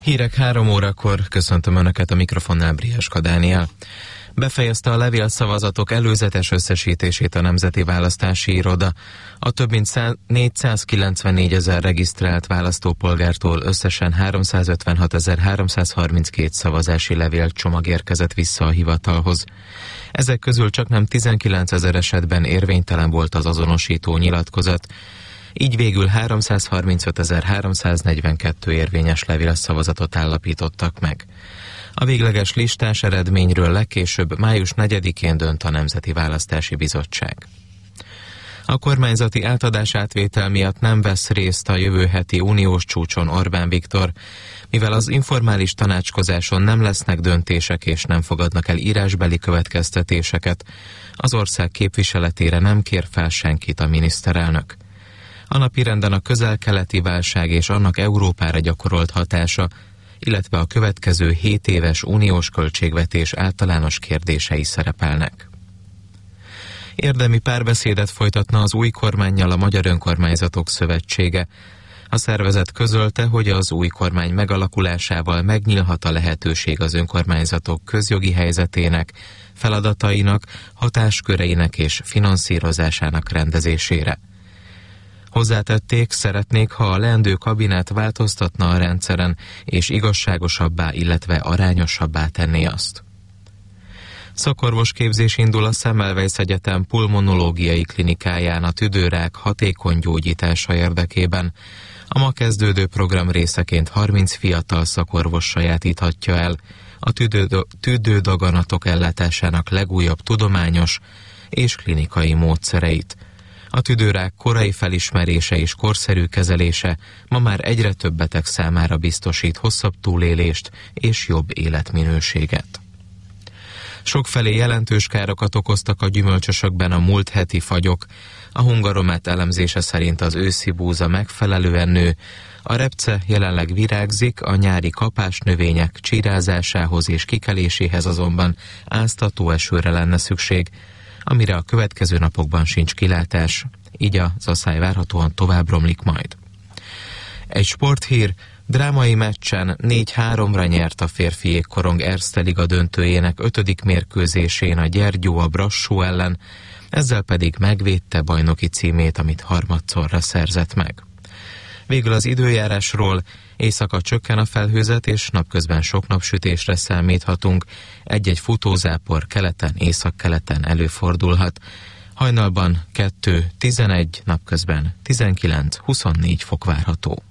Hírek 3 órakor, köszöntöm Önöket, a mikrofonnál Brieska Dániel. Befejezte a levélszavazatok előzetes összesítését a Nemzeti Választási Iroda. A több mint 494 000 regisztrált választópolgártól összesen 356.332 szavazási levélcsomag érkezett vissza a hivatalhoz. Ezek közül csaknem 19 000 esetben érvénytelen volt az azonosító nyilatkozat, így végül 335.342 érvényes levélszavazatot állapítottak meg. A végleges listás eredményről legkésőbb május 4-én dönt a Nemzeti Választási Bizottság. A kormányzati átadás-átvétel miatt nem vesz részt a jövő heti uniós csúcson Orbán Viktor, mivel az informális tanácskozáson nem lesznek döntések és nem fogadnak el írásbeli következtetéseket. Az ország képviseletére nem kér fel senkit a miniszterelnök. A napirenden a közel-keleti válság és annak Európára gyakorolt hatása, illetve a következő 7 éves uniós költségvetés általános kérdései szerepelnek. Érdemi párbeszédet folytatna az új kormánnyal a Magyar Önkormányzatok Szövetsége. A szervezet közölte, hogy az új kormány megalakulásával megnyílhat a lehetőség az önkormányzatok közjogi helyzetének, feladatainak, hatásköreinek és finanszírozásának rendezésére. Hozzátették, szeretnék, ha a leendő kabinet változtatna a rendszeren, és igazságosabbá, illetve arányosabbá tenné azt. Szakorvosképzés indul a Semmelweis Egyetem pulmonológiai klinikáján a tüdőrák hatékony gyógyítása érdekében. A ma kezdődő program részeként 30 fiatal szakorvos sajátíthatja el a tüdődaganatok ellátásának legújabb tudományos és klinikai módszereit. A tüdőrák korai felismerése és korszerű kezelése ma már egyre több beteg számára biztosít hosszabb túlélést és jobb életminőséget. Sokfelé jelentős károkat okoztak a gyümölcsösökben a múlt heti fagyok. A Hungaromet elemzése szerint az őszi búza megfelelően nő, a repce jelenleg virágzik, a nyári kapásnövények csirázásához és kikeléséhez azonban áztató esőre lenne szükség, amire a következő napokban sincs kilátás, így az asszály várhatóan tovább romlik majd. Egy sporthír: drámai meccsen 4-3-ra nyert a férfi jégkorong Erste Liga döntőjének 5. mérkőzésén a Gyergyó a Brassó ellen, ezzel pedig megvédte bajnoki címét, amit harmadszorra szerzett meg. Végül az időjárásról: éjszaka csökken a felhőzet, és napközben sok napsütésre számíthatunk. Egy-egy futózápor keleten, északkeleten előfordulhat. Hajnalban 2-11, napközben 19-24 fok várható.